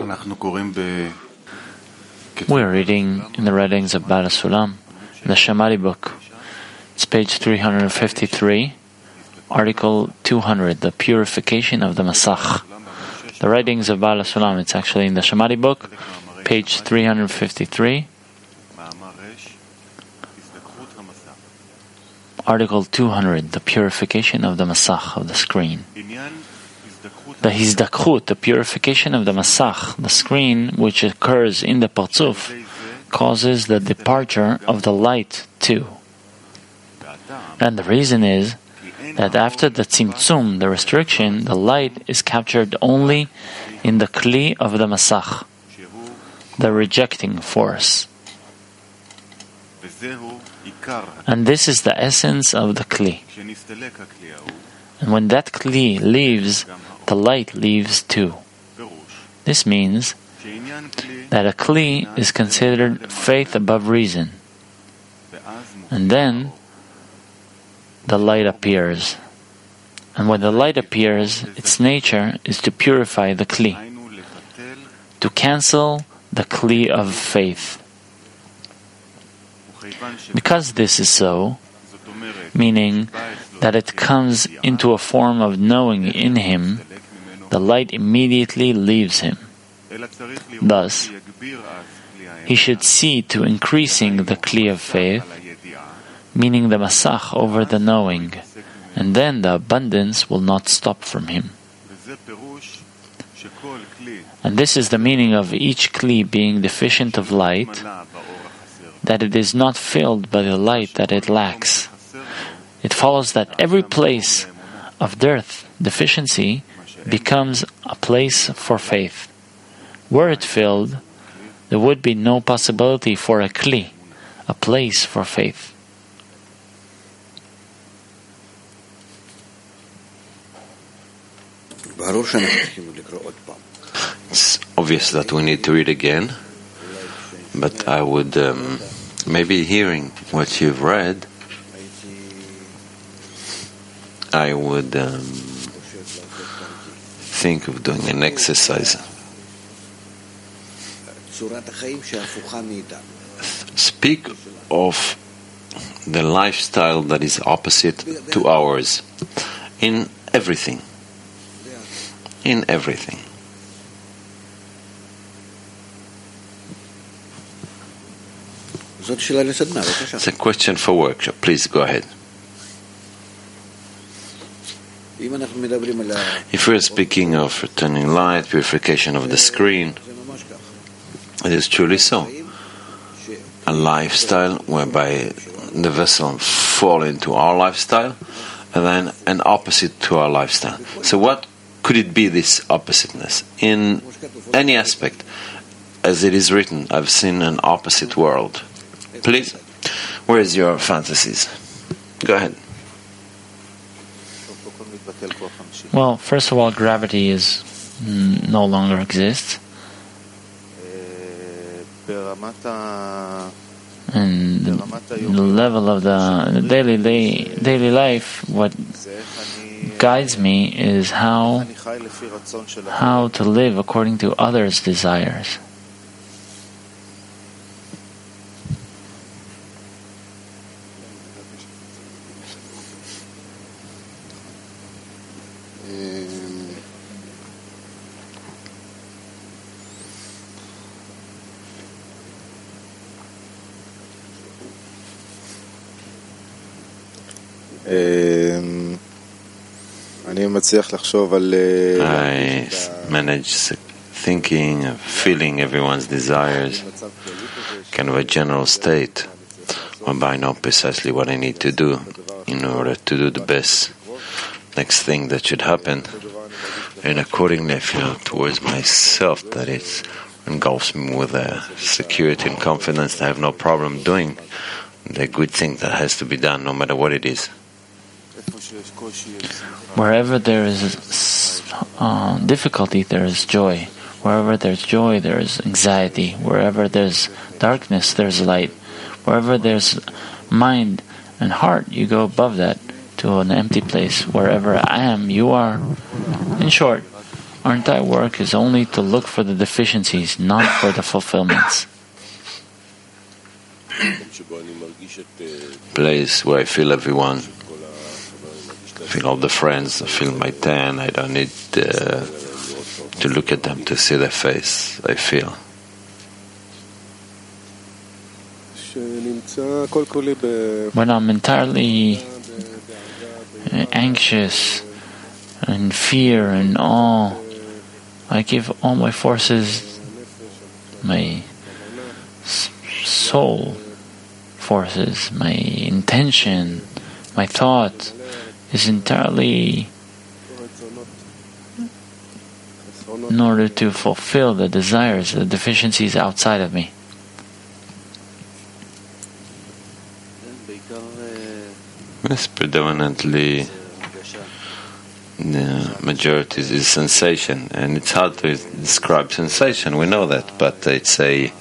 We are reading in the writings of Baal HaSulam, in the Shamari book. It's page 353, article 200, the purification of the Masach. The writings of Baal HaSulam, it's actually in the Shamari book, page 353, article 200, the purification of the Masach, of the screen. The hizdakhut, the purification of the masach, the screen, which occurs in the parzuf, causes the departure of the light too. And the reason is that after the tzimtzum, the restriction, the light is captured only in the kli of the masach, the rejecting force. And this is the essence of the kli. And when that kli leaves, the light leaves too. This means that a kli is considered faith above reason. And then the light appears. And when the light appears, its nature is to purify the kli, to cancel the kli of faith. Because this is so, meaning that it comes into a form of knowing in him, the light immediately leaves him. Thus, he should see to increasing the kli of faith, meaning the masach over the knowing, and then the abundance will not stop from him. And this is the meaning of each kli being deficient of light, that it is not filled by the light that it lacks. It follows that every place of dearth, deficiency, becomes a place for faith. Were it filled, there would be no possibility for a kli, a place for faith. It's obvious that we need to read again, but I would, maybe hearing what you've read, I would think of doing an exercise. Speak of the lifestyle that is opposite to ours in everything. In everything. It's a question for workshop. Please go ahead. If we're speaking of returning light, purification of the screen, it is truly so. A lifestyle whereby the vessel fall into our lifestyle, and then an opposite to our lifestyle. So what could it be, this oppositeness? In any aspect, as it is written, I've seen an opposite world. Please, where is your fantasies? Go ahead. Well, first of all, gravity is no longer exists. And the level of the daily life, what guides me is how to live according to others' desires. I manage thinking, feeling everyone's desires, kind of a general state, whereby I know precisely what I need to do in order to do the best next thing that should happen, and accordingly I feel towards myself that it engulfs me with a security and confidence that I have no problem doing the good thing that has to be done, no matter what it is. Wherever there is difficulty, there is joy. Wherever there's joy, there is anxiety. Wherever there's darkness, there's light. Wherever there's mind and heart, you go above that to an empty place. Wherever I am, you are. In short, Our entire work is only to look for the deficiencies, not for the fulfillments. Place where I feel everyone, I feel all the friends, I feel my tan, I don't need to look at them to see their face, I feel. When I'm entirely anxious and fear and awe, I give all my forces, my soul forces, my intention, my thought is entirely in order to fulfill the desires, the deficiencies outside of me. Yes, predominantly the majority is sensation, and it's hard to describe sensation, we know that, but it's a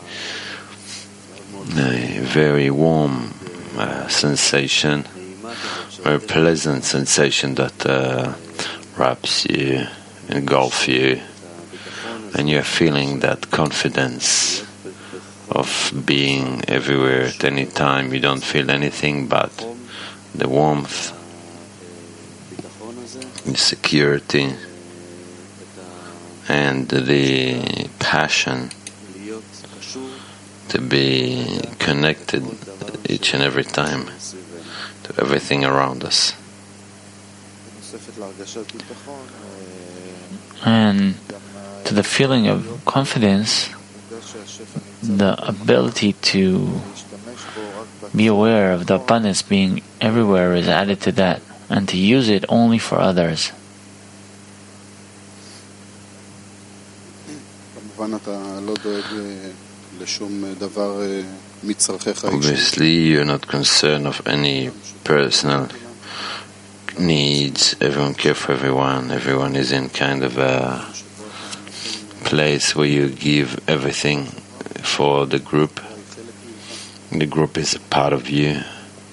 very warm sensation, very pleasant sensation that wraps you, engulfs you, and you're feeling that confidence of being everywhere at any time. You don't feel anything but the warmth, the security, and the passion to be connected each and every time to everything around us. And to the feeling of confidence, the ability to be aware of the abundance being everywhere is added to that, and to use it only for others. Obviously, you're not concerned of any personal needs. Everyone cares for everyone. Everyone is in kind of a place where you give everything for the group. The group is a part of you.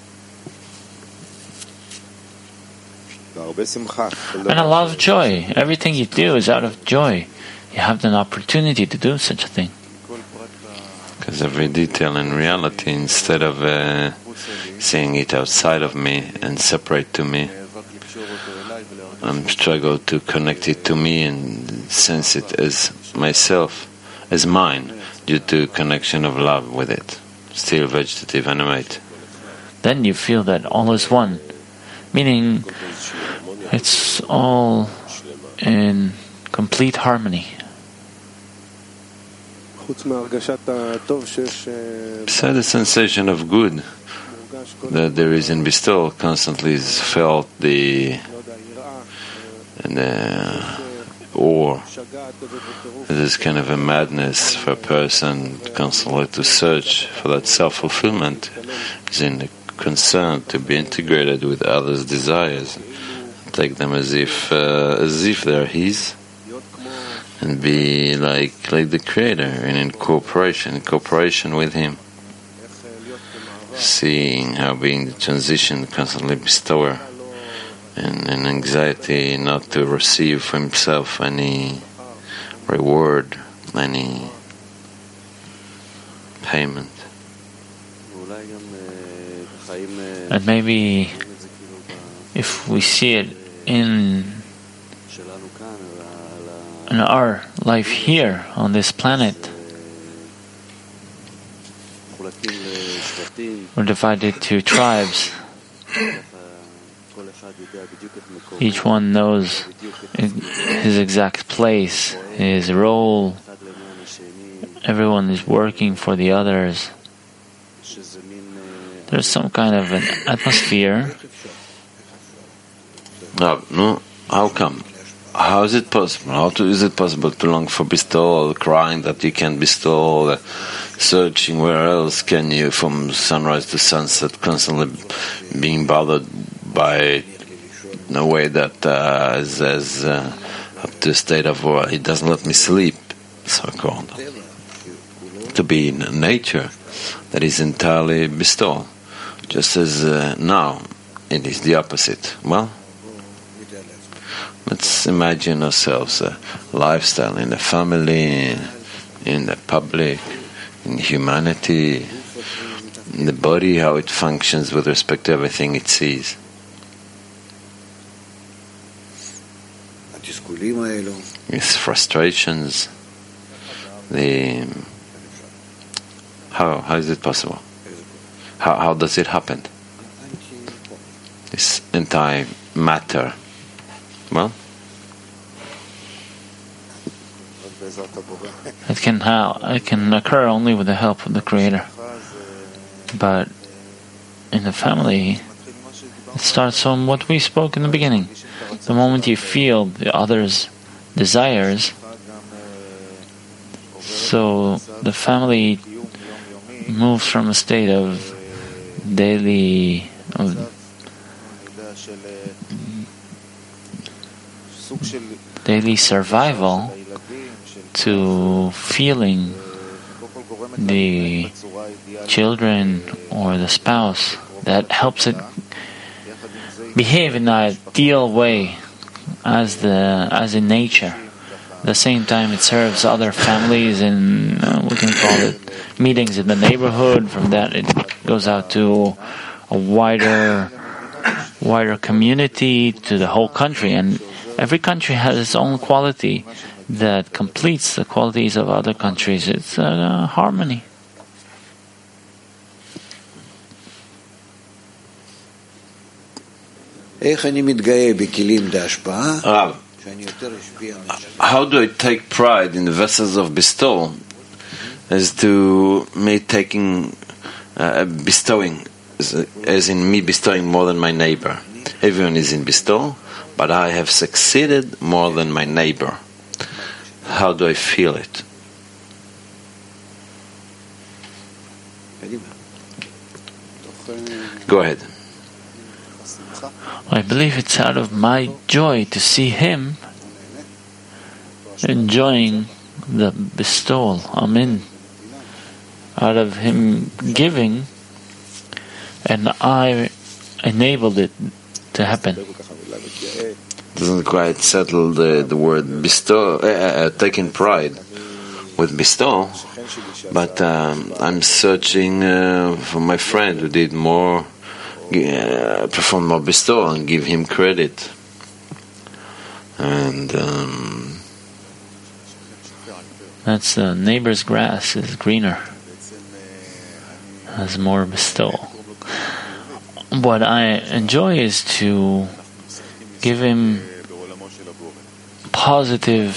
And a lot of joy. Everything you do is out of joy. You have an opportunity to do such a thing. Because every detail in reality, instead of seeing it outside of me and separate to me, I'm struggle to connect it to me and sense it as myself, as mine, due to connection of love with it. Still vegetative, animate. Then you feel that all is one, meaning it's all in complete harmony. Besides the sensation of good that there is in bestowal, constantly is felt the awe. There's kind of a madness for a person constantly to search for that self-fulfillment, is in the concern to be integrated with others' desires, take them as if they're his, and be like the Creator, and in cooperation with Him, seeing how being the transition, constantly bestower, and an anxiety not to receive for himself any reward, any payment. And maybe if we see it in our life here on this planet, we're divided to tribes. Each one knows his exact place, his role. Everyone is working for the others. There's some kind of an atmosphere. No, how come? How is it possible? Is it possible to long for bestowal, crying that you can't bestow, searching where else can you, from sunrise to sunset, constantly being bothered by a way that is up to a state of it doesn't let me sleep, so-called. To be in nature that is entirely bestowal, just as now it is the opposite. Well, Let's imagine ourselves a lifestyle in the family, in the public, in humanity, in the body, how it functions with respect to everything it sees. These frustrations, how is it possible? How does it happen? This entire matter. Well, it can occur only with the help of the Creator. But in the family, it starts from what we spoke in the beginning. The moment you feel the other's desires, so the family moves from a state of daily survival to feeling the children or the spouse that helps it behave in an ideal way as in nature. At the same time, it serves other families in we can call it meetings in the neighborhood. From that, it goes out to a wider community, to the whole country, and every country has its own quality that completes the qualities of other countries. It's harmony. How do I take pride in the vessels of bestowal as to me bestowing, as in me bestowing more than my neighbor? Everyone is in bestowal, but I have succeeded more than my neighbor. How do I feel it? Go ahead. I believe it's out of my joy to see him enjoying the bestowal. Amen. Out of him giving, and I enabled it to happen. Doesn't quite settle the word bestow, taking pride with bestow, but I'm searching for my friend who did more, perform more bestow, and give him credit. And that's the neighbor's grass is greener, has more bestowal. What I enjoy is to give him positive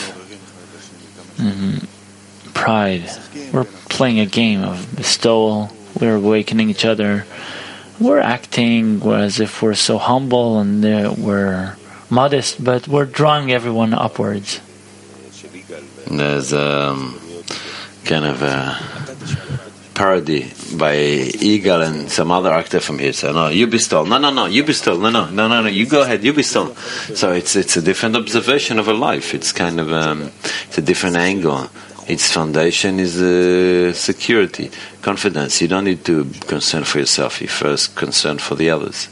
pride. We're playing a game of bestowal. We're awakening each other. We're acting as if we're so humble and we're modest, but we're drawing everyone upwards. There's kind of a parody by Eagle and some other actor from here. So, no, you bestow. No, you bestow. No, you go ahead, you bestow. So it's a different observation of a life. It's kind of it's a different angle. Its foundation is security, confidence. You don't need to concern for yourself. You first concern for the others.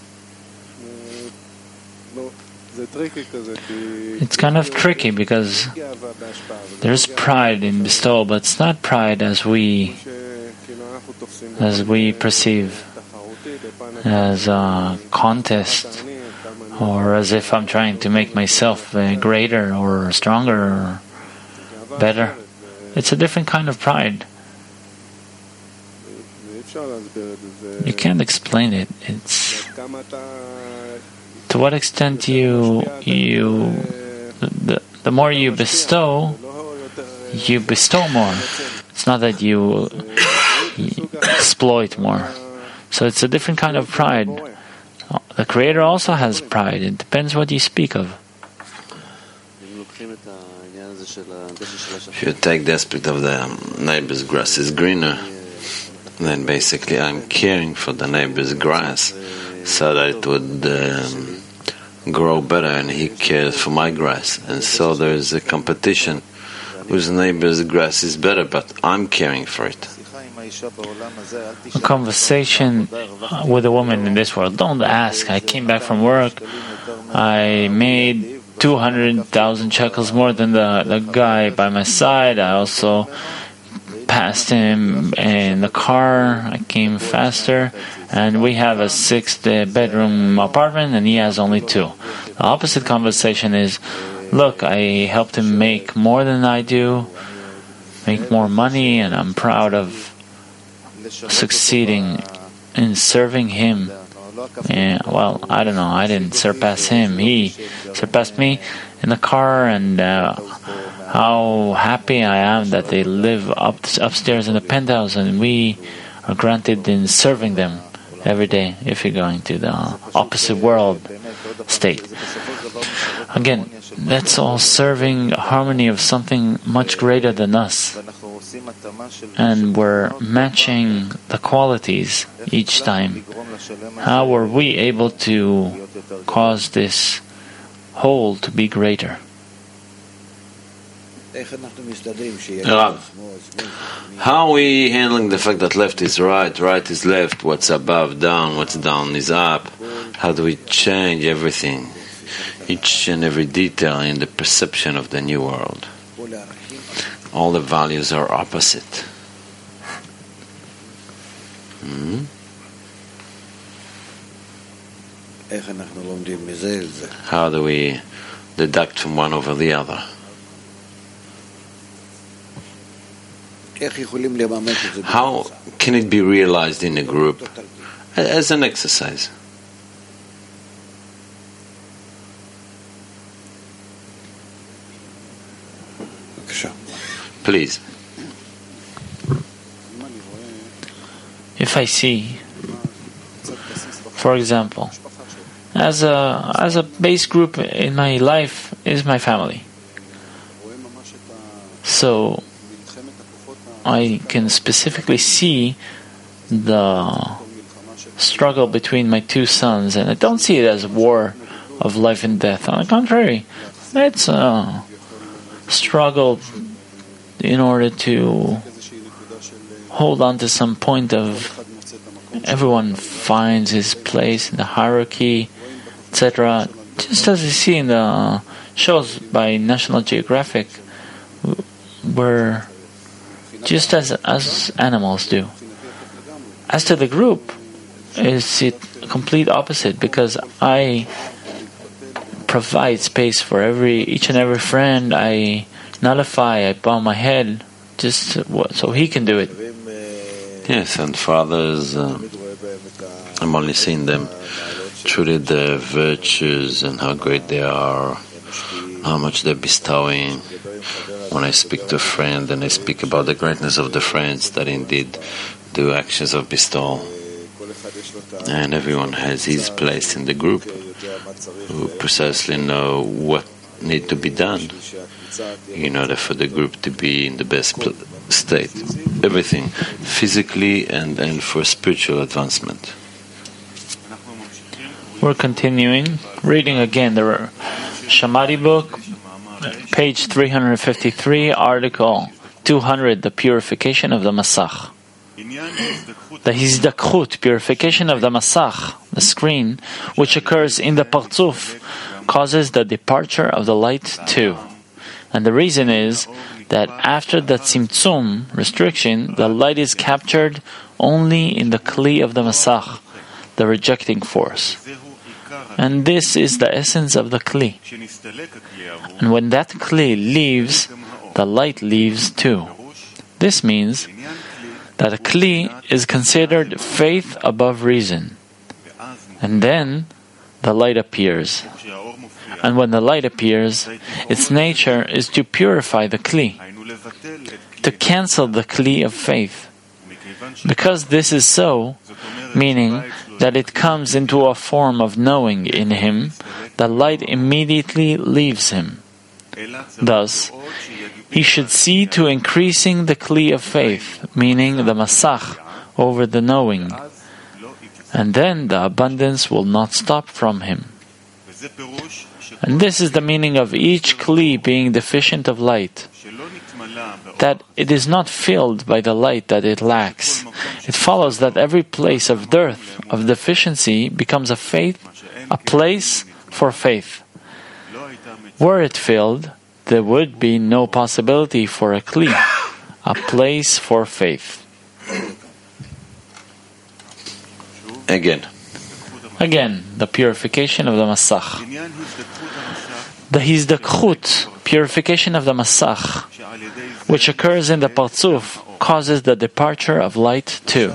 It's kind of tricky because there's pride in bestowal, but it's not pride as we perceive as a contest, or as if I'm trying to make myself greater or stronger or better. It's a different kind of pride. You can't explain it. It's to what extent the more you bestow more. It's not that you exploit more. So it's a different kind of pride. The Creator also has pride. It depends what you speak of. If you take the aspect of the neighbor's grass is greener, then basically I'm caring for the neighbor's grass so that it would grow better, and he cares for my grass. And so there's a competition whose neighbor's grass is better, but I'm caring for it. A conversation with a woman in this world. Don't ask. I came back from work. I made 200,000 shekels more than the guy by my side. I also passed him in the car. I came faster, and we have a 6-bedroom apartment, and he has only 2. The opposite conversation is, look, I helped him make more than I do, make more money, and I'm proud of succeeding in serving him. Well, I don't know, I didn't surpass him. He surpassed me in the car, and how happy I am that they live upstairs in the penthouse, and we are granted in serving them every day if you're going to the opposite world state. Again, that's all serving harmony of something much greater than us. And we're matching the qualities each time. How were we able to cause this whole to be greater? Rav, how are we handling the fact that left is right, right is left, what's above, down, what's down is up? How do we change everything, each and every detail in the perception of the new world? All the values are opposite. How do we deduct from one over the other? How can it be realized in a group as an exercise? Please. If I see, for example, as a base group in my life is my family, so I can specifically see the struggle between my 2 sons, and I don't see it as a war of life and death. On the contrary, it's a struggle in order to hold on to some point of everyone finds his place in the hierarchy, etc. Just as we see in the shows by National Geographic, where just as animals do. As to the group, it's the complete opposite, because I provide space for each and every friend. I nullify, I bow my head, just so he can do it. Yes, and fathers, I'm only seeing them truly their virtues and how great they are, how much they're bestowing. When I speak to a friend and I speak about the greatness of the friends that indeed do actions of bestowal, and everyone has his place in the group, who precisely know what need to be done in order for the group to be in the best state, everything physically and for spiritual advancement. We're continuing reading again the Shamari book, page 353, article 200, the purification of the Masach. The Hizdakhut, purification of the Masach, the screen, which occurs in the Partzuf, causes the departure of the light too. And the reason is that after the Tzimtzum, restriction, the light is captured only in the Kli of the Masach, the rejecting force. And this is the essence of the Kli. And when that Kli leaves, the light leaves too. This means that a Kli is considered faith above reason. And then the light appears. And when the light appears, its nature is to purify the Kli, to cancel the Kli of faith. Because this is so, meaning that it comes into a form of knowing in him, the light immediately leaves him. Thus, he should see to increasing the Kli of faith, meaning the Masach, over the knowing, and then the abundance will not stop from him. And this is the meaning of each Kli being deficient of light, that it is not filled by the light that it lacks. It follows that every place of dearth, of deficiency, becomes a place for faith. Were it filled, there would be no possibility for a kli, a place for faith. Again, the purification of the Masach. The Hizdakchut, purification of the Masach, which occurs in the Partzuf, causes the departure of light too.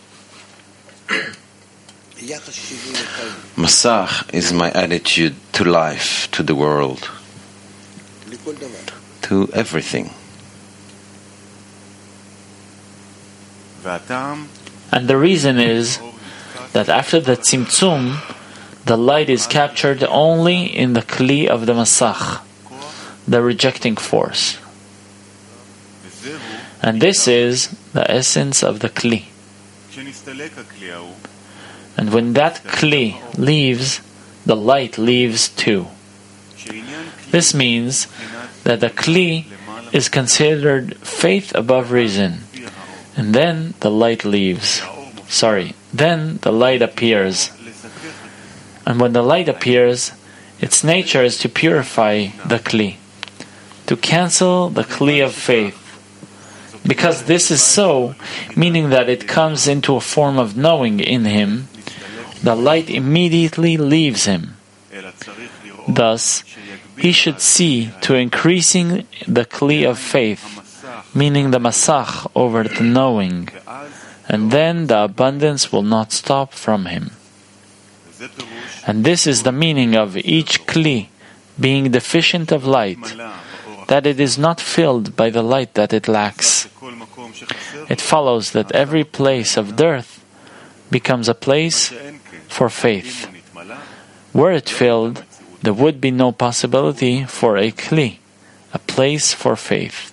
Masach is my attitude to life, to the world, to everything. And the reason is that after the Tzimtzum, the light is captured only in the Kli of the Masach, the rejecting force. And this is the essence of the Kli. And when that Kli leaves, the light leaves too. This means that the Kli is considered faith above reason, and then the light leaves. Then the light appears. And when the light appears, its nature is to purify the Kli, to cancel the Kli of faith. Because this is so, meaning that it comes into a form of knowing in him, the light immediately leaves him. Thus, he should see to increasing the Kli of faith, meaning the Masach over the knowing, and then the abundance will not stop from him. And this is the meaning of each Kli being deficient of light, that it is not filled by the light that it lacks. It follows that every place of dearth becomes a place for faith. Were it filled, there would be no possibility for a Kli, a place for faith.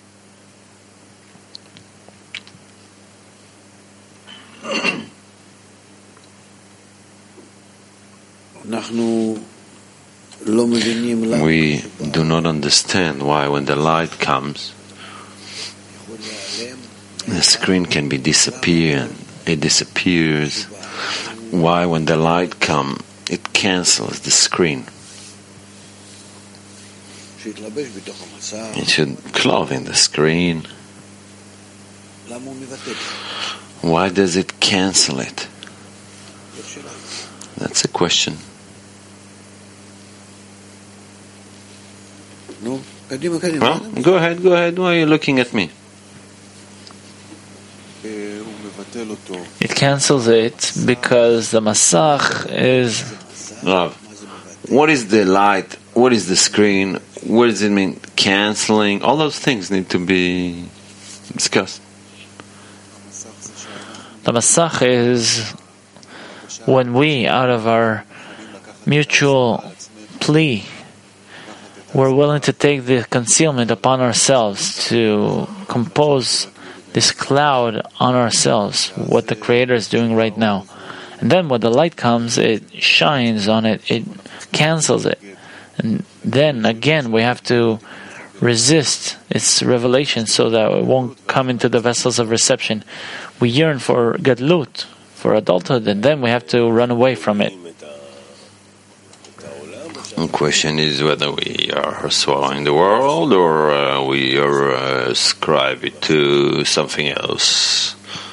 We do not understand why when the light comes, the screen can be disappeared. It disappears. Why when the light comes, it cancels the screen. It should clothe in the screen. Why does it cancel it? That's a question. Well, go ahead. Why are you looking at me? It cancels it because the Masach is... What is the light? What is the screen? What does it mean? Canceling? All those things need to be discussed. The Masach is when we, out of our mutual plea, we're willing to take the concealment upon ourselves to compose this cloud on ourselves, what the Creator is doing right now. And then when the light comes, it shines on it, it cancels it. And then again we have to resist its revelation so that it won't come into the vessels of reception. We yearn for gadlut, for adulthood, and then we have to run away from it. The question is whether we are swallowing the world or we are ascribe it to something else.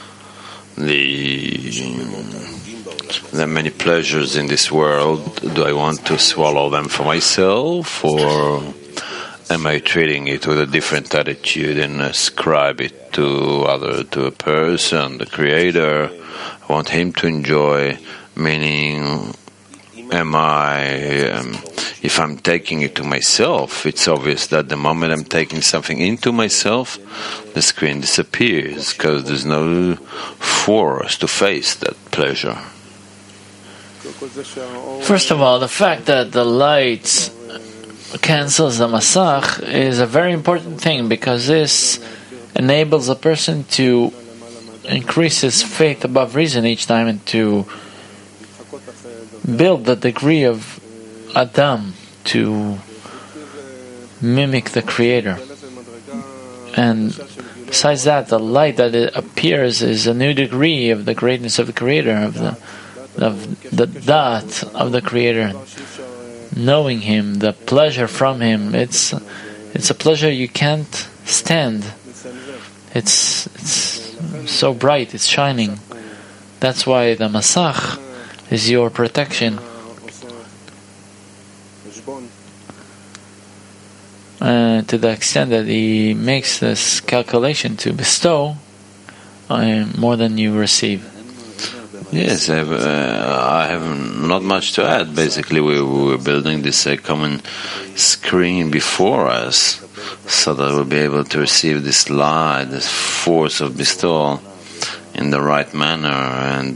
There are many pleasures in this world. Do I want to swallow them for myself, or am I treating it with a different attitude and ascribe it to a person, the Creator? I want him to enjoy, meaning if I'm taking it to myself, it's obvious that the moment I'm taking something into myself, the screen disappears because there's no force to face that pleasure. First of all, the fact that the light cancels the Masach is a very important thing, because this enables a person to increase his faith above reason each time and to build the degree of Adam to mimic the Creator. And besides that, the light that it appears is a new degree of the greatness of the Creator, of the Da'at of the Creator. knowing Him, the pleasure from Him, it's a pleasure you can't stand. It's so bright, it's shining. That's why the Masach is your protection. To the extent that he makes this calculation to bestow more than you receive. Yes, I have not much to add. Basically, we were building this common screen before us so that we'll be able to receive this light, this force of bestowal in the right manner. And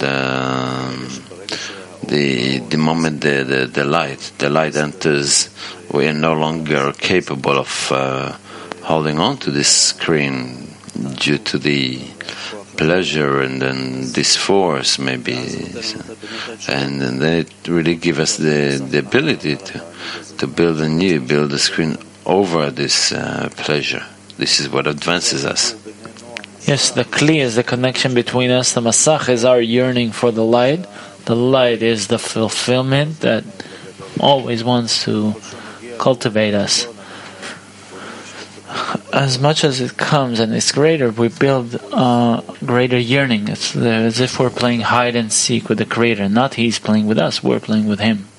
the moment the light enters, we are no longer capable of holding on to this screen due to the pleasure and then this force maybe, and then it really gives us the ability to build a screen over this pleasure. This is what advances us. Yes, the Kli is the connection between us. The Masach is our yearning for the light. The light is the fulfillment that always wants to cultivate us. As much as it comes and it's greater, we build greater yearning. It's as if we're playing hide and seek with the Creator. Not He's playing with us, we're playing with Him.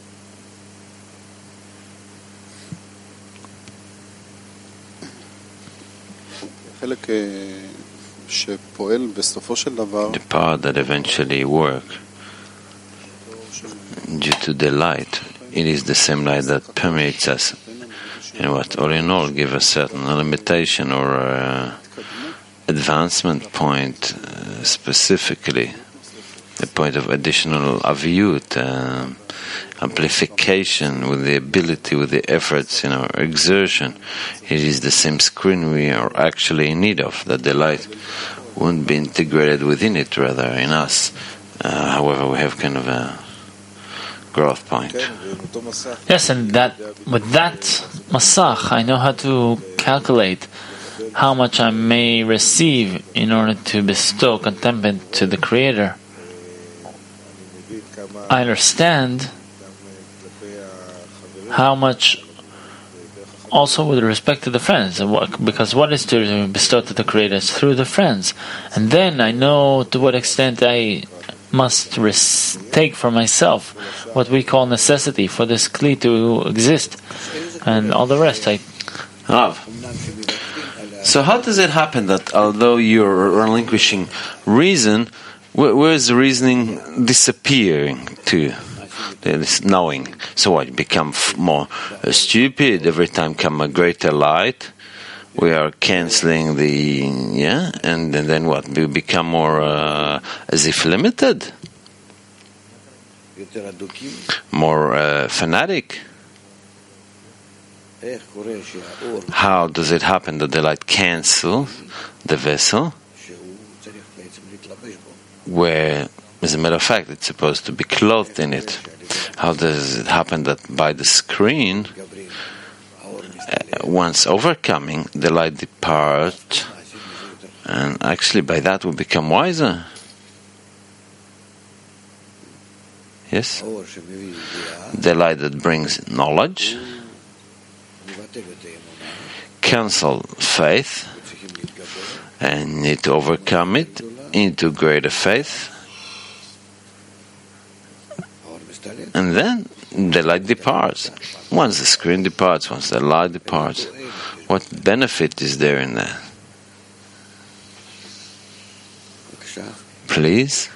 The part that eventually works due to the light, it is the same light that permeates us. And what all in all give a certain limitation or advancement point, specifically a point of additional aviyut, amplification with the ability, with the efforts in our exertion. It is the same screen we are actually in need of, that the light won't be integrated within it, rather in us. However, we have kind of a growth point. Yes, and with that Masach, I know how to calculate how much I may receive in order to bestow contentment to the Creator. I understand how much also with respect to the friends, because what is to bestow to the Creator is through the friends. And then I know to what extent I must take for myself what we call necessity for this Kli to exist, and all the rest So how does it happen that although you're relinquishing reason, where is the reasoning disappearing to? This knowing. So what? You become more stupid every time come a greater light. We are canceling and then what? We become more as if limited, more fanatic. How does it happen that the light cancels the vessel, where, as a matter of fact, it's supposed to be clothed in it? How does it happen that by the screen, once overcoming, the light departs, and actually by that we become wiser? Yes? The light that brings knowledge, cancel faith, and need to overcome it into greater faith. And then the light departs. Once the screen departs, once the light departs, what benefit is there in that? Please?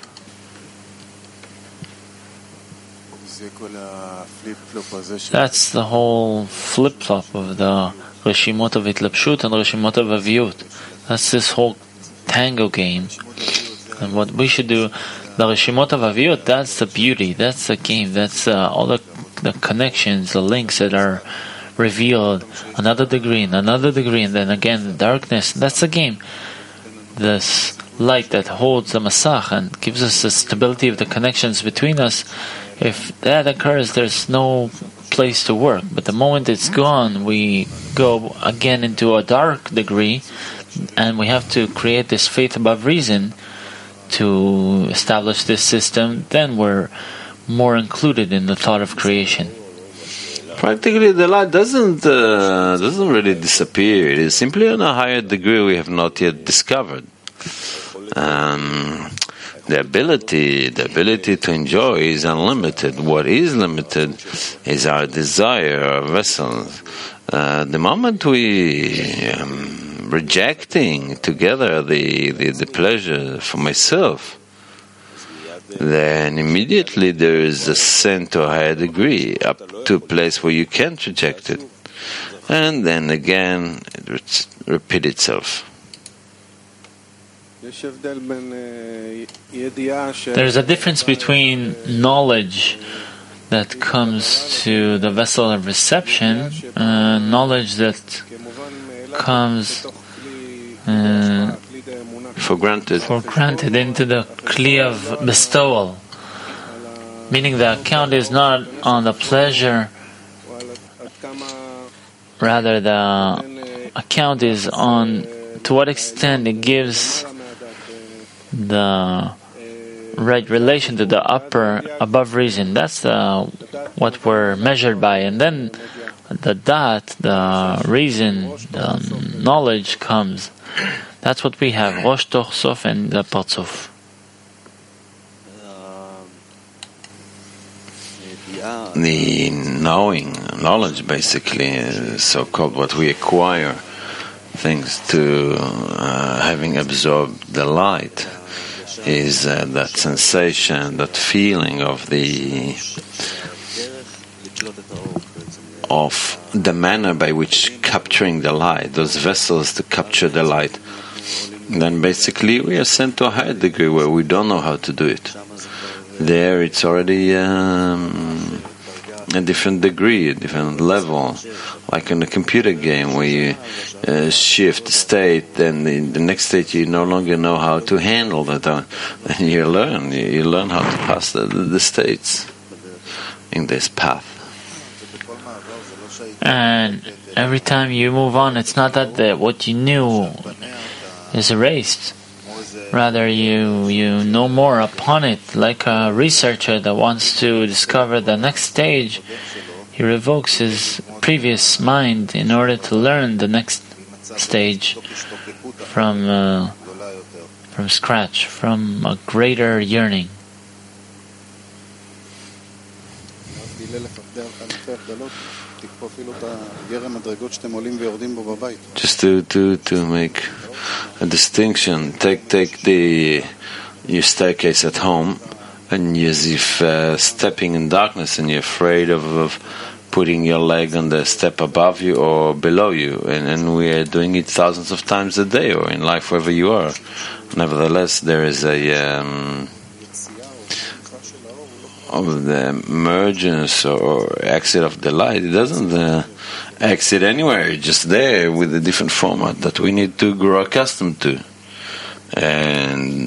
That's the whole flip-flop of the Reshimot of Itlapshut and Reshimot of Aviyut. That's this whole tango game. And what we should do, the Reshimot of Aviyut, that's the beauty, that's the game, that's all the connections, the links that are revealed, another degree, and then again the darkness, that's the game. This light that holds the Masach and gives us the stability of the connections between us. If that occurs, there's no place to work. But the moment it's gone, we go again into a dark degree, and we have to create this faith above reason to establish this system. Then we're more included in the thought of creation. Practically, the light doesn't really disappear. It is simply on a higher degree we have not yet discovered. The ability to enjoy is unlimited. What is limited is our desire, our vessel. The moment we rejecting together the pleasure for myself, then immediately there is ascent to a higher degree, up to a place where you can't reject it. And then again, it repeats itself. There's a difference between knowledge that comes to the vessel of reception and knowledge that comes for granted into the kli of bestowal. Meaning the account is not on the pleasure, rather the account is on to what extent it gives the right relation to the above reason. That's what we're measured by. And then the dat, the reason, the knowledge comes. That's what we have, Rosh Toch Sof and the Partzuf. The knowledge basically, so-called what we acquire, thanks to having absorbed the light, is that sensation, that feeling of the manner by which capturing the light, those vessels to capture the light. Then basically we are sent to a higher degree where we don't know how to do it. There it's already a different degree, a different level, like in a computer game where you shift state, and in the next state you no longer know how to handle that. Then you learn how to pass the states in this path. And every time you move on, it's not that what you knew is erased. Rather, you know more upon it. Like a researcher that wants to discover the next stage, he revokes his previous mind in order to learn the next stage from scratch, from a greater yearning. Just to make a distinction, take your staircase at home, and as if stepping in darkness, and you're afraid of putting your leg on the step above you or below you, and we are doing it thousands of times a day, or in life wherever you are. Nevertheless, there is of the emergence or exit of the light. It doesn't exit anywhere. It's just there with a different format that we need to grow accustomed to. And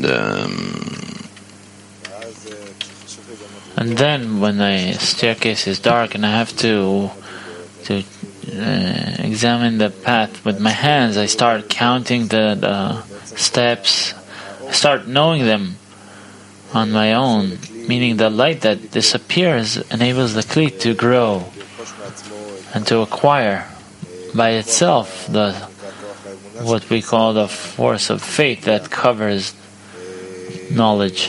then when the staircase is dark and I have to examine the path with my hands, I start counting the steps. I start knowing them on my own. Meaning the light that disappears enables the kli to grow and to acquire by itself what we call the force of faith that covers knowledge.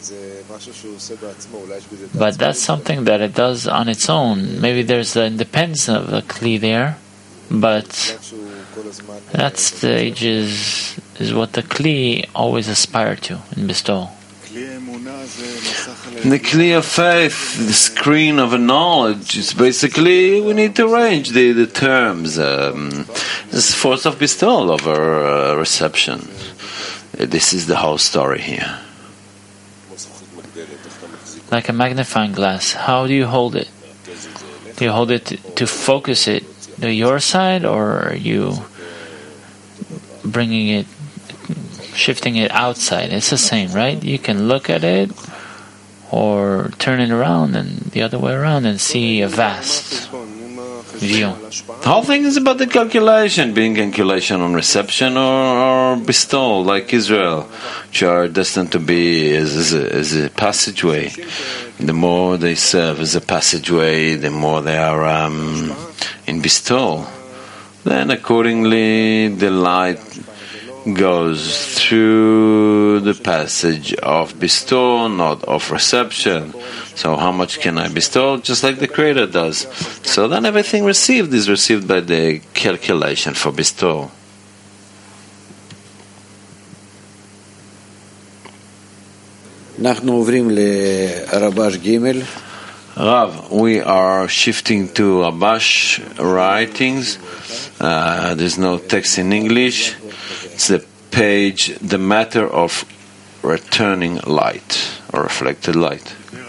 But that's something that it does on its own. Maybe there's the independence of the kli there, but that stage is what the kli always aspire to in bestowal. The kli of faith, the screen of a knowledge, is basically we need to arrange the terms. This force of bestowal over reception. This is the whole story here. Like a magnifying glass, how do you hold it? Do you hold it to focus it to your side, or are you bringing it, shifting it outside? It's the same, right? You can look at it or turn it around and the other way around and see a vast. view. The whole thing is about the calculation, being calculation on reception or bestowal, like Israel, which are destined to be as a passageway. The more they serve as a passageway, the more they are in bestowal. Then accordingly the light goes through the passage of bestowal, not of reception. So how much can I bestow? Just like the Creator does. So then everything received is received by the calculation for bestowal. Rav, we are shifting to Rabash writings. There's no text in English. It's the page, the matter of returning light or reflected light.